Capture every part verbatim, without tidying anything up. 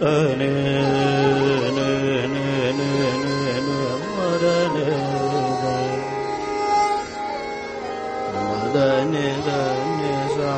ne ne ne ne ne ne mara ne da ne da ne sa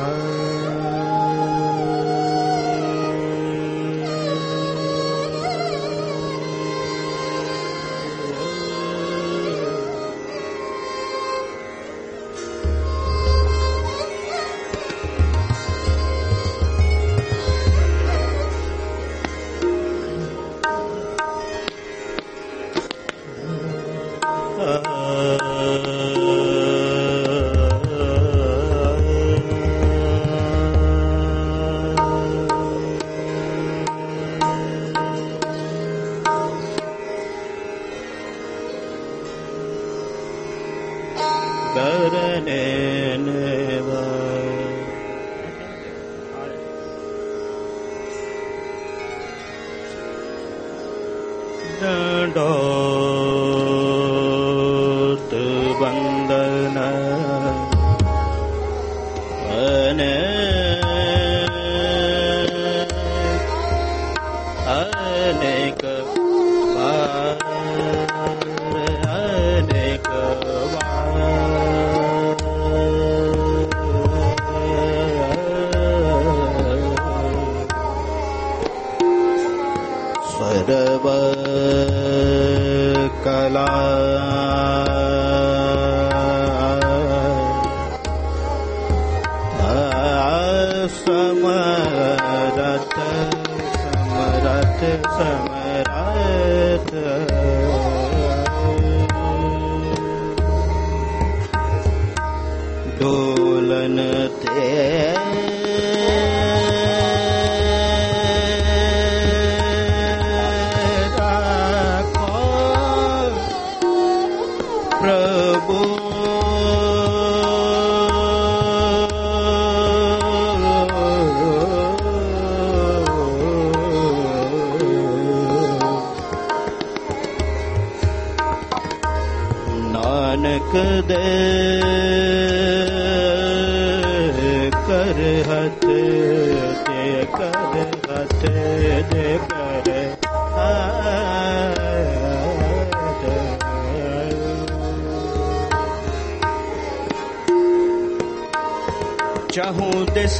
चाहूं दिस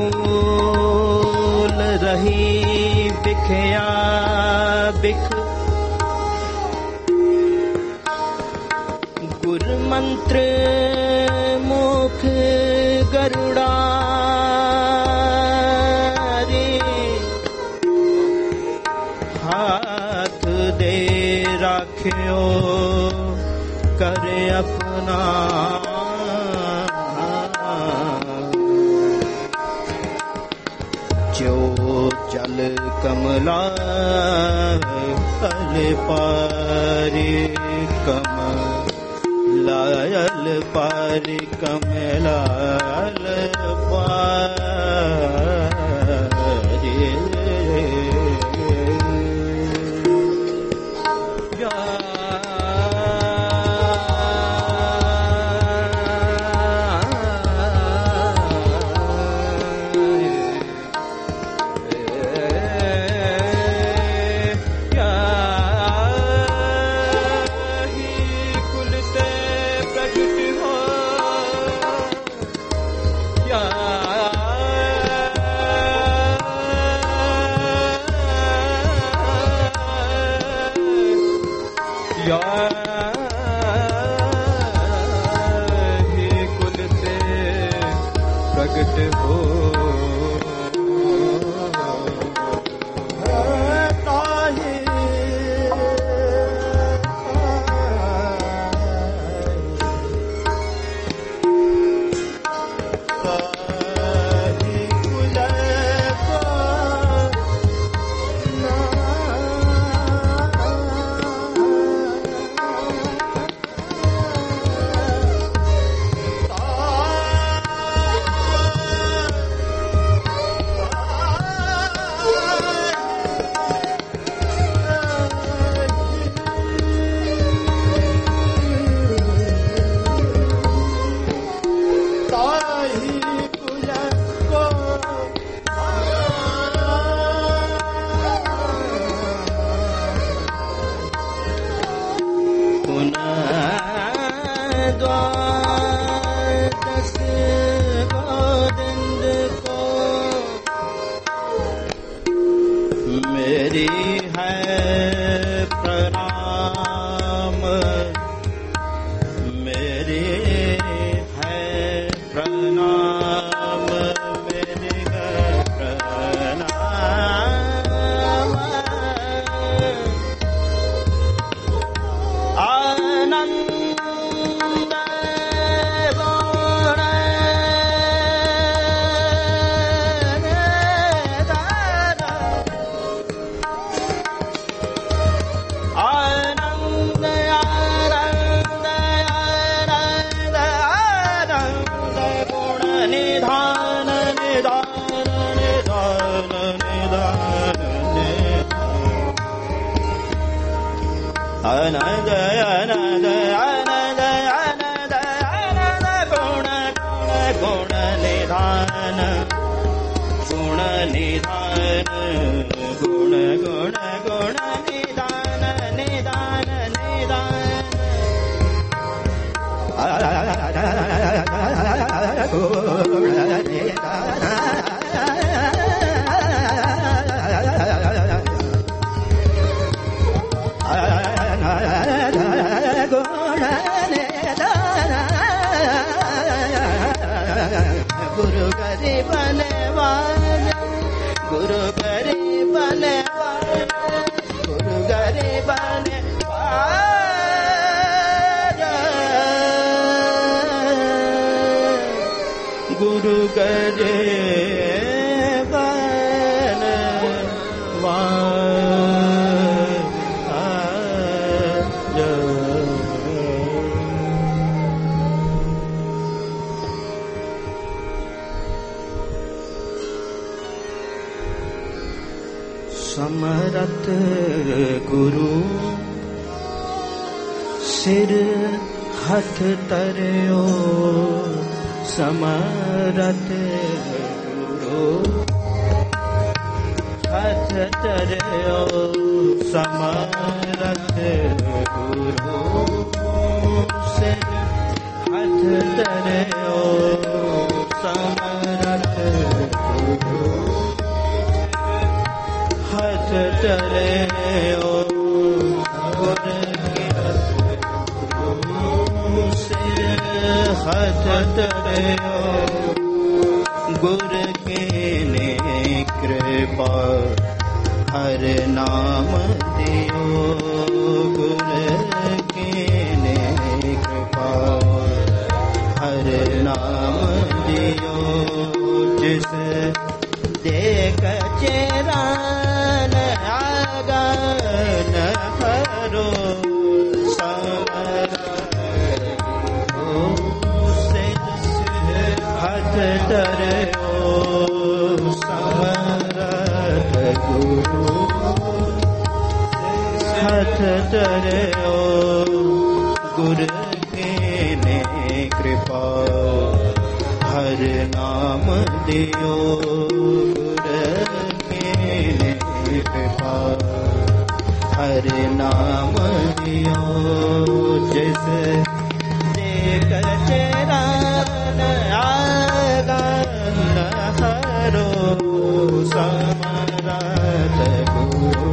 फूल रही बिखया बिख गुर मंत्र मुख गरुड़ा रे हाथ दे राख्यो करे अपना जल कमला फल पारी कमलायल पारी कमलायल पारी है प्रणाम, मेरे है प्रणाम, मेरे प्रणाम। आनंद आनंद आनंद आनंद आनंद आनंद गुण गुण गुण निधान, गुण निधान, गुण गुण गुण निधान, निधान निधान। गुरु गरीब बनवान, गुरु गरीब बनवान, गुरु गरीब बनवान, गुरु गरीब समरथ गुरु सिर हथ तरियो, समरथ गुरु हथ तरियो, समरथ गुरु सिर हथ तरियो, समरथ गुरु हथ तरियो, गुर सिर हथ तरियो, गुर के ने कृपा हर नाम दियो, गुर के ने कृपा हर नाम दियो, जिस देख चेरान आगन करो, हथ तरियो, समरथ गुरु हथ तरियो, गुर के ने कृपा हर नाम दियो, गुर के ने कृपा हर नाम दियो, जिस देख चेरान आगन हरो, समरथ गुरु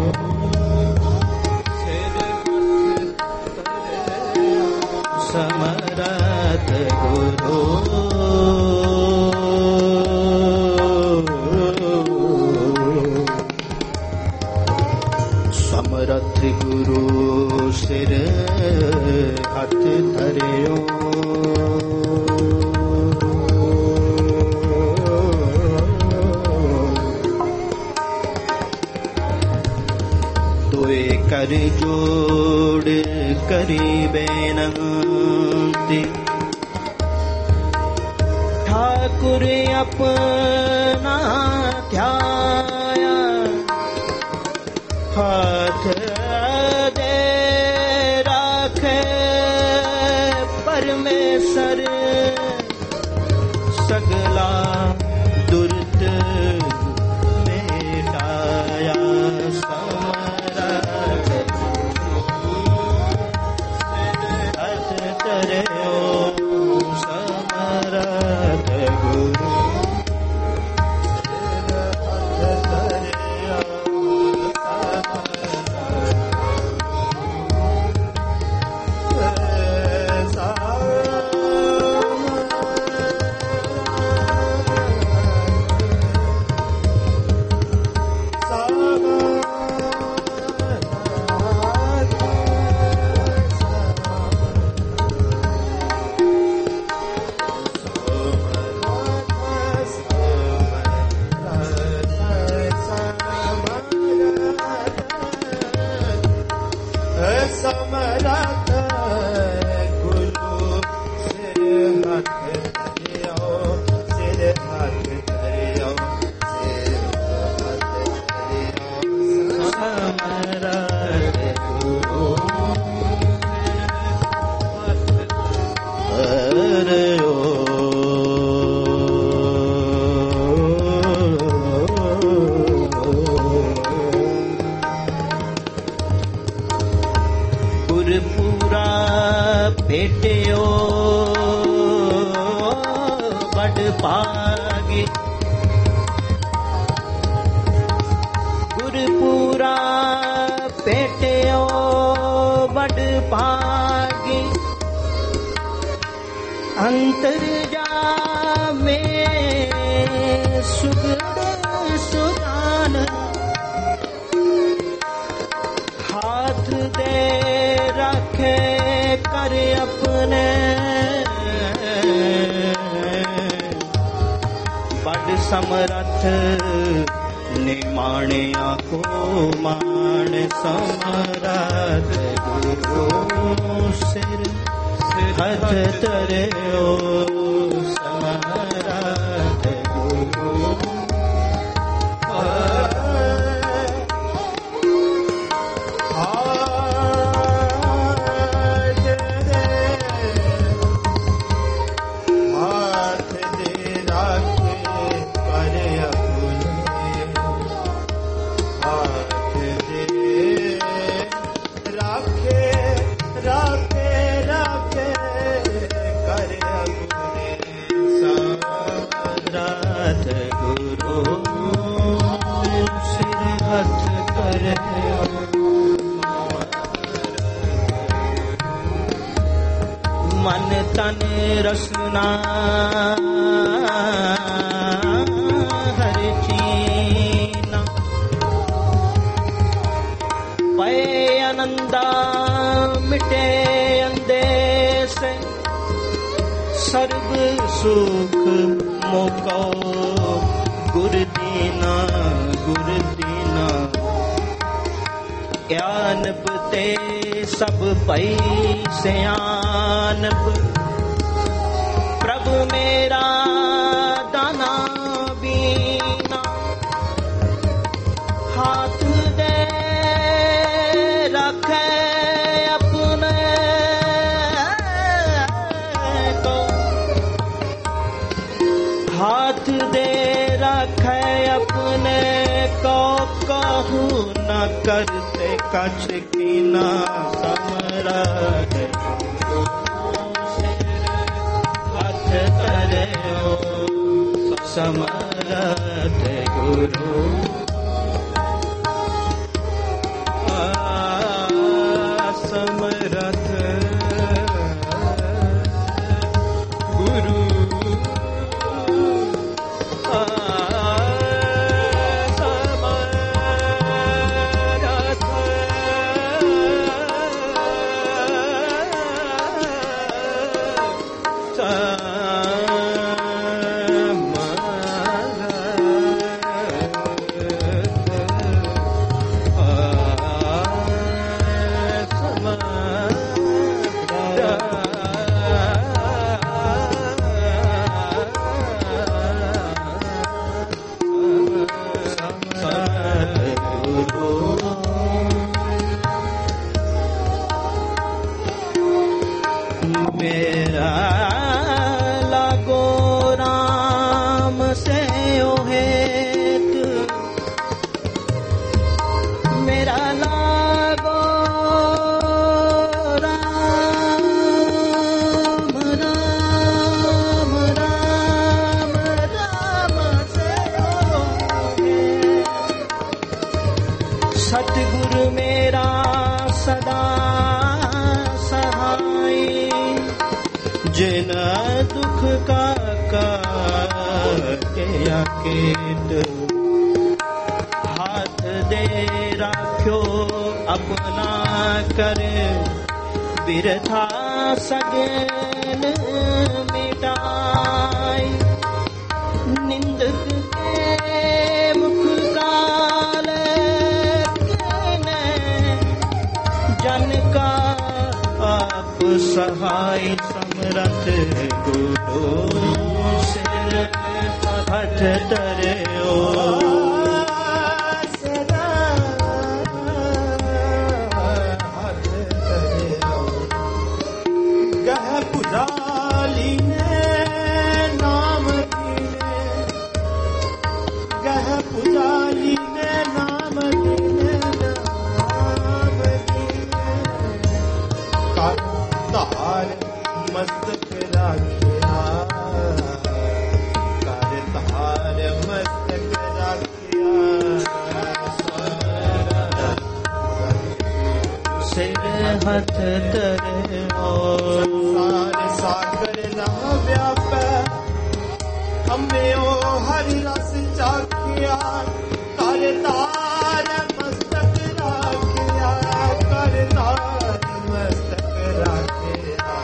समरथ गुरु समरथ गुरु सिर हथ धरियो, तोय कर जोड़ करी बेनती, ठाकुर अपना ध्याया, हाथ दे राखे परमेश्वर, सगला दुर्त मेटाया, समरथ हथ तरियो, समरथ गुरु हथ तरियो, समरथ गुरु सिर हाथ धरियो सिर हाथ धरियो सिर हाथ धरियो समरथ गुरु धरियो भेटियो बड़ भागी गुरपुरा भेटियो बड़ भागी अंतर जामे सुगड़ सुजान हाथ दे रखे कर अपने बड़ समरथ निमाणिया को मान समरथ गुरु सिर हाथ धरियो समरथ गुरु मन तन रसना हर चीना पै आनंदा मिटे अंदेश सर्व सुख मोको गुर दीना गुर दीना ज्ञानप ते सब पई सयानप प्रभु मेरा दाना बीना हाथ दे रखे अपने को हाथ दे रखे अपने को कहूँ न करते कछ की ना समरथ हाथ धरियो समरथ गुरु समरथ गुरु मेरा लागो राम से ओहेत मेरा लागो राम राम राम राम से ओहेत सतगुरु मेरा सदा जिन दुख का काटे अकेत हाथ दे राख्यो अपना करे बिरथा सगन मिटाई निंदक के मुख काल जन का आप सहाय समरथ गुरु सिर हथ धरे ओ हथ धरे संसार सागर नह व्याप हमें ओ हरि रस चाखिया कर तार मस्तक राखिया कर तार मस्तक राखिया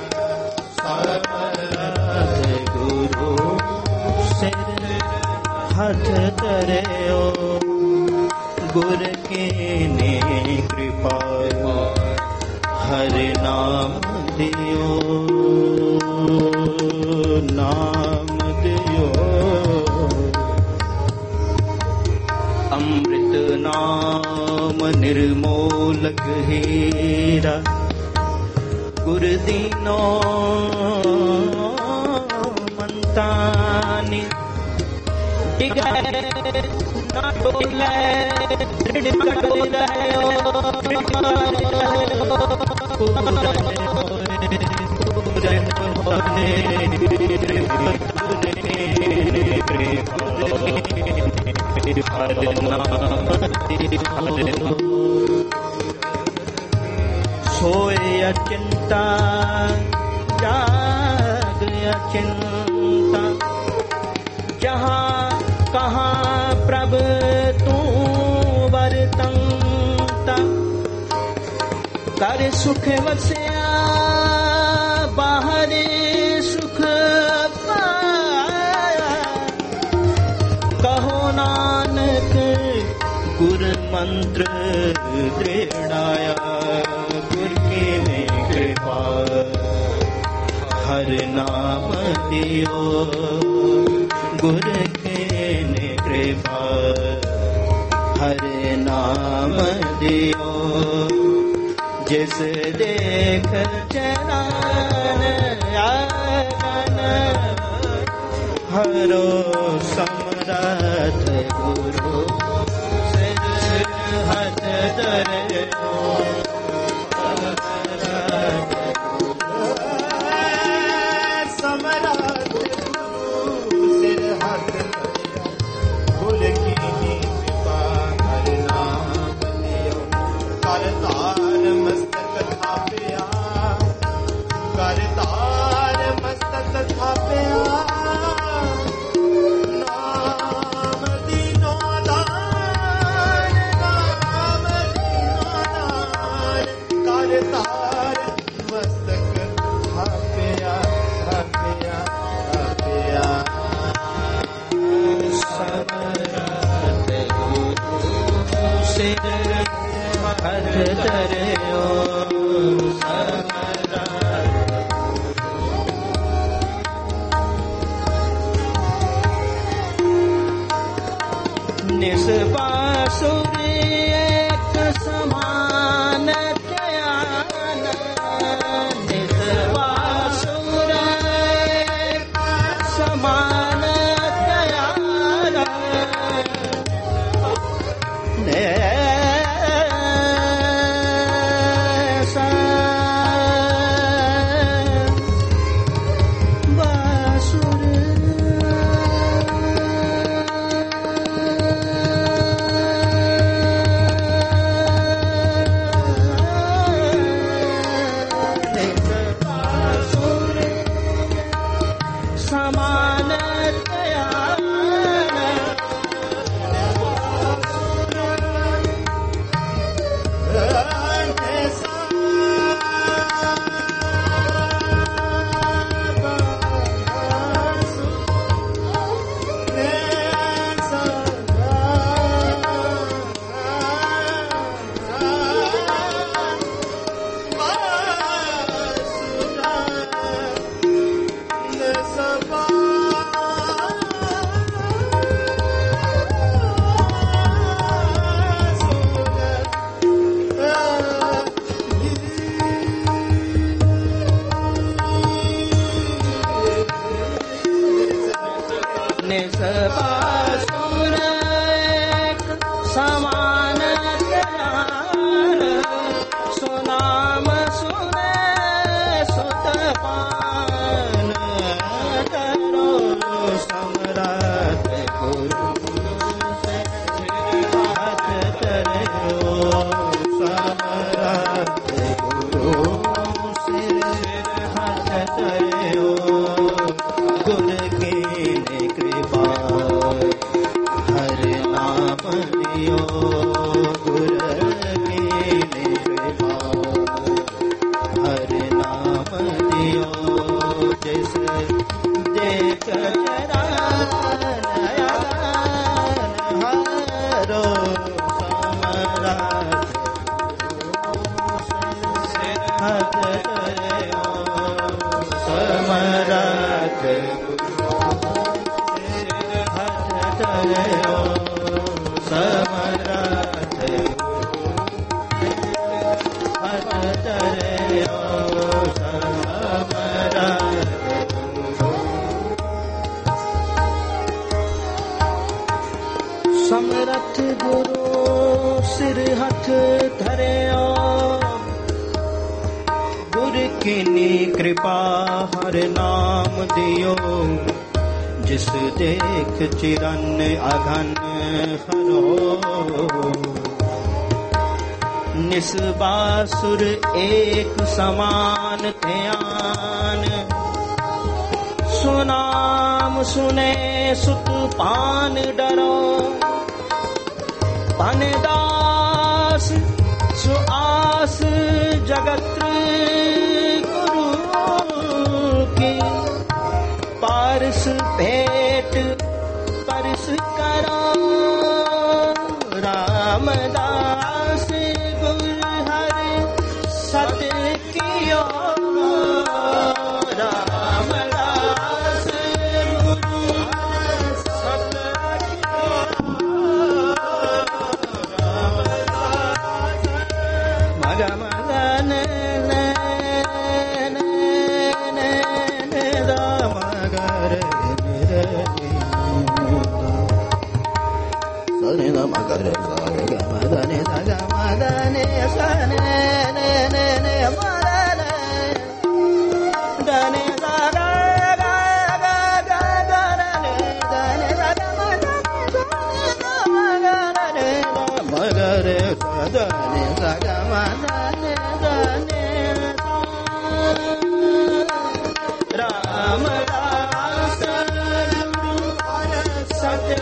सरनाथ गुरु सिर हथ धरे ओ गुर के ने कृपा हरि नाम दियो नाम दियो अमृत नाम निर्मोलक हीरा गुर दीनो मंतानी डिगरे ना डोले दृढ़ कर रहे सोए अचिंता जाग अचिंता जहाँ कहाँ प्रभु तू वर्तंता कर सुख वस्या बाहर सुख पाया कहो नानक गुर मंत्र दृढ़ाया गुर की में कृपा हर नाम दियो गुर के ने कृपा हर नाम दियो जिस देख चलान आगन हरो समरथ गुरु सिर हथ धरे समरथ गुरु सिर हथ गुर की कृपा हर नाम दियो कर तार मस्तक थापिया कर तार मस्तक थापिया नाम दीनो दान नाम दीनो दान कर तार मस्तक थापिया थापिया थापिया समरथ गुरु सिर हथ धरे ओ निस्वासुर एक समान ज्ञान निस्वासुर एक समान ज्ञान तरियो समरथ समरथ गुरु सिर हथ धरियो गुर कीनी कृपा हर नाम दियो जिस देख चिरन अघन हरो निस्बासुर एक समान ध्यान सुनाम सुने सुत पान डरो पानदास सुआस जगत गुरु की पारस भेंट परस करो रामदास गुर हरि सत कियो रामदास गुरु सत कियो रामदास मग मगन मगर मदने सग मदने सने ने ने ने मदने दने सग ग ग ग दने दने सग मदने मगर सदने सग मदने दने राम दास गुरु सत्य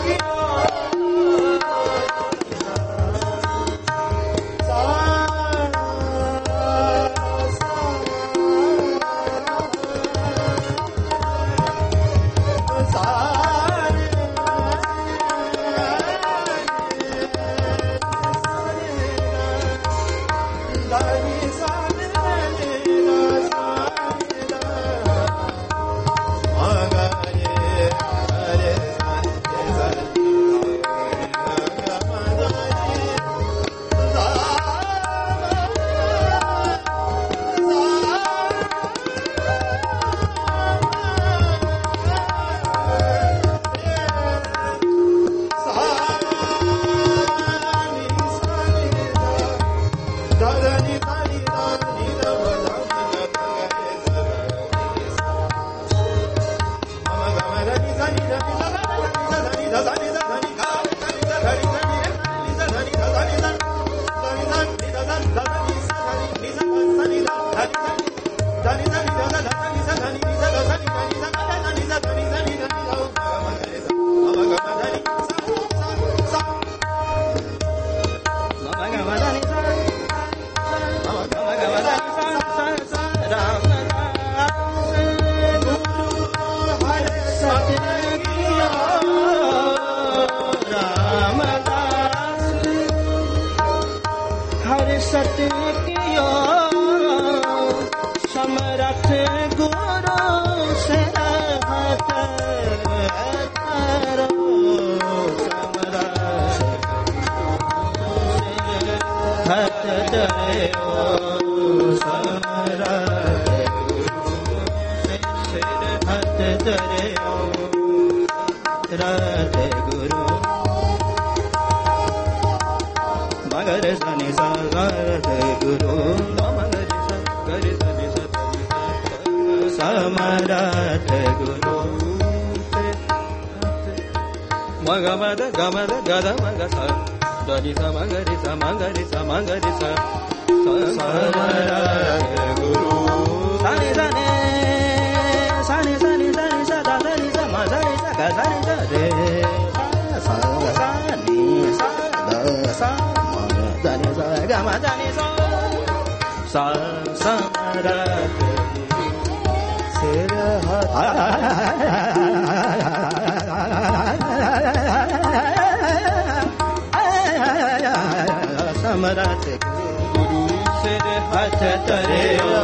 समरथ गुरु सिर हथ तरियो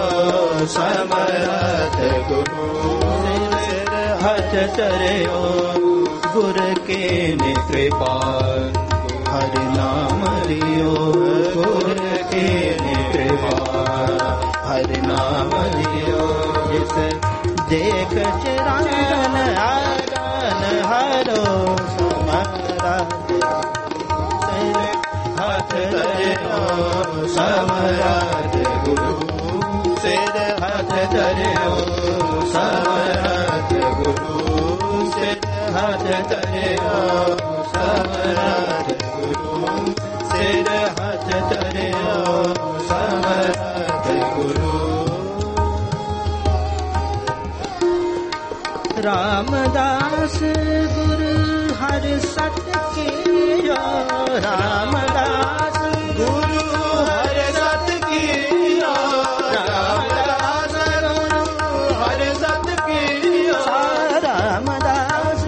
समरथ गुरु सिर हथ तरियो गुर के कृपा हरि नाम लियो गुर के कृपा हरि नाम लियो जिस देख चिरान आगन हरो समरथ हाथ धरियो समरथ गुरु सिर हाथ धरियो समरथ गुरु सिर हाथ धरियो समरथ गुरु सिर हाथ धरियो समरथ गुरु रामदास गुरु हर सत कियो रामदास गुरु हर सत कियो रामदास गुरु हर सत कियो रामदास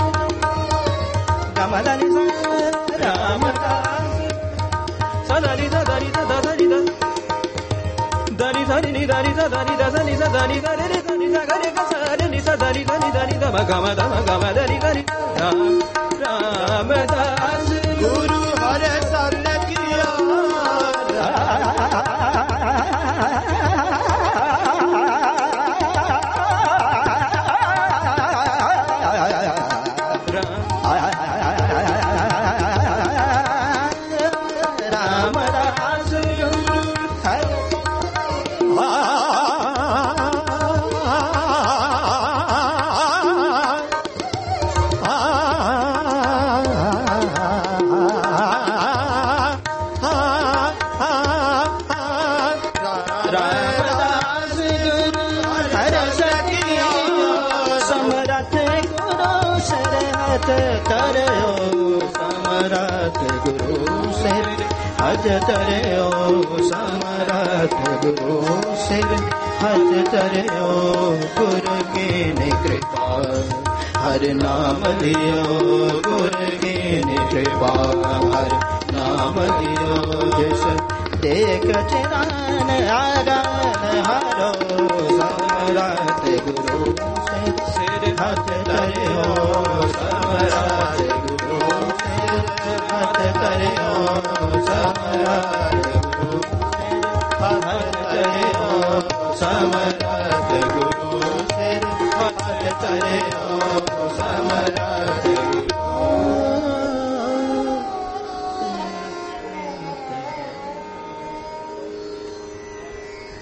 रामदानी रामदास सदानी सदानी सदानी दानी दानी नी दानी सदानी दानी सदानी दानी रे दानी दानी सदानी नी सदानी दानी दानी दा गम दा गम दानी दानी रामदास गुरु हर सत कियो तरयो समरथ गुरु सिर हज तरयो समरथ गुरु सिर हज तरयो गुरु की कृपा हर नाम लियो गुरु की कृपा हर नाम लियो जिस देख चिरान आगन हरो समरथ गुरु सिर हज तरयो समरथ गुरु सिर हज तरयो समरथ गुरु हज तरयो समरथ गुरु सिर हज तरयो समरथ